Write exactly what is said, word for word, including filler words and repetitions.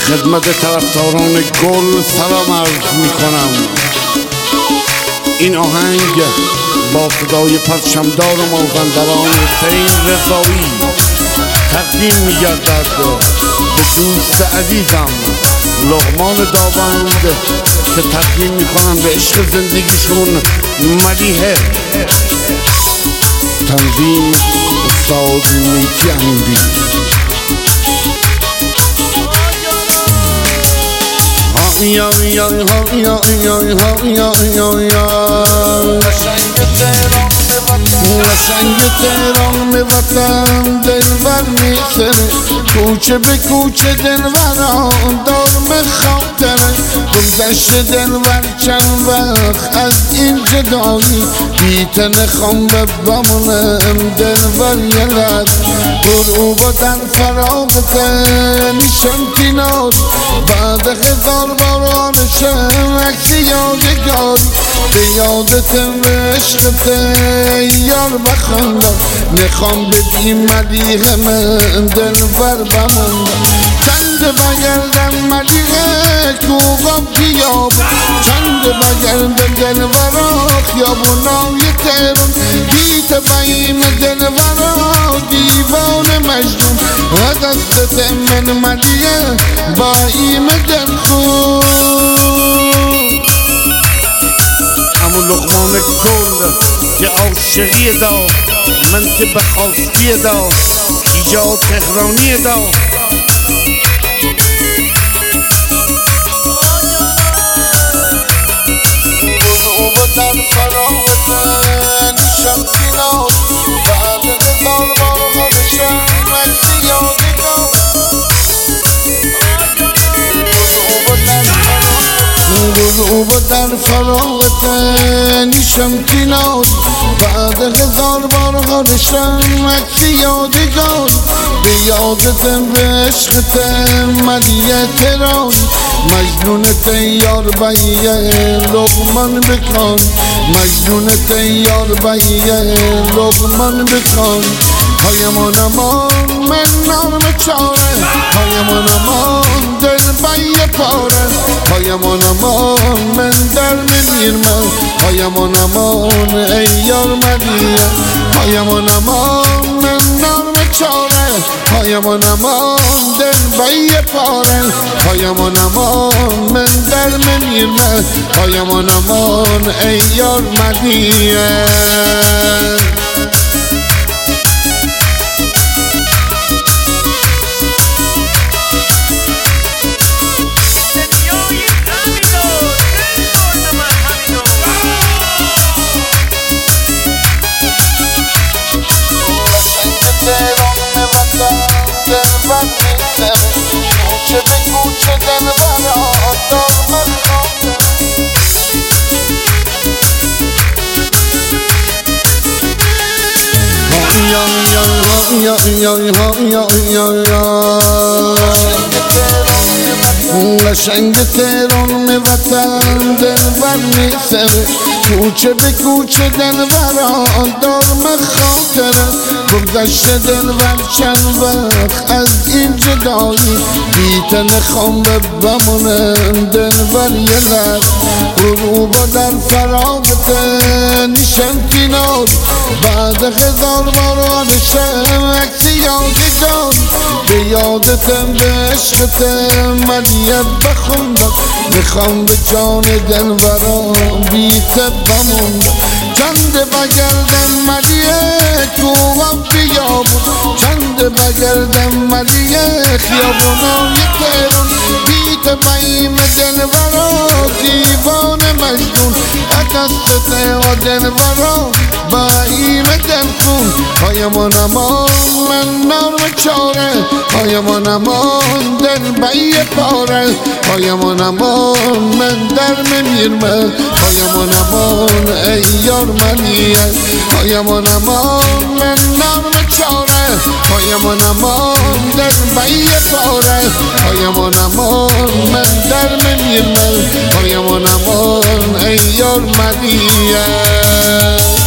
خدمت طرفداران گل سلام عرض می کنم. این آهنگ با صدای پرچمدار مازندران حسین رضایی تقدیم می گردد به دوست عزیزم لقمان داوند که تقدیم می کنم به عشق زندگیشون ملیحه. تنظیم استاد میتی امیری. یا یا یا یا یا یا یا یا قشنگ تهران به وطن دلبر میخره، کوچه به کوچه دلبران دار خاطره، گذشت دلبر چند وقت از این جدایی، بیتن خم به بمونم دلبر یه لد غروب در فراغت نیشم کنار، بعد هزار باران شم عکس یادگاری، به یادتم به عشقت یار بخوندم، میخوام بدی ملیحه من دلبر بموندم، چند بگردم ملیحه کوبم بیاب، چند بگردم دلبرا خیابونای تهران، بیت بیم دلبرا دیوان مجنون، دستت من ملیحه با ایم دلخون. همون لقمان گل که عاشقی دا من که بخواستی دا ایجاد تهرانی دا، غروب در فراغت نیشم کنار، بعد هزار بار خودشم عکس یادگار، غروب در فراغت نیشم کنار، بعد هزار بار خودشم عکس یادگار، به یادتم به عشقتم ملیحه تهران، مجنونت یار بیه لقمان بکن، مجنونت یار بیه لقمان بکن، هایمان امان من نام چاره، هایمان امان دل بیه پاره، هایمان امان من در میرمن، هایمان امان ای یار ملیحه، هایمان امان من نام چاره، هایمان امان دل بیه پاره، هایمان امان من در میرمن، هایمان امان ای یار ملیحه. کوچه به کوچه دلبرا دار مخوانده، یا یا یا یا یا یا یا قشنگ تهران می وطن دلبر میسره، کوچه به کوچه دلبرا دار مخاطره، گذشت دلبر چند وقت از این جدایی، بیتن خم به بمونم دلبر یه لد غروب در فراغت نیشم کنار، بعد هزار باران شم عکس یادگار، به یادتم به عشقتم ملیحه بخوندم، میخوام به جان دلبران بیت بموندم، چند بگردم ملیحه کوبم بیابون، چند بگردم ملیحه خیابونای تهران، بیت بیم دلبرا دیوان مجنون، دستت و دلبرا با ایم دلخون، هایمان امان من نام چاره، هایمان امان دل بیه پاره، هایمان امان من در میرمن، هایمان امان ای یار ملیحه، هایمان امان من نام چاره، هایمان امان دل بیه پاره، هایمان امان من در میرمن، هایمان امان ای یار ملیحه.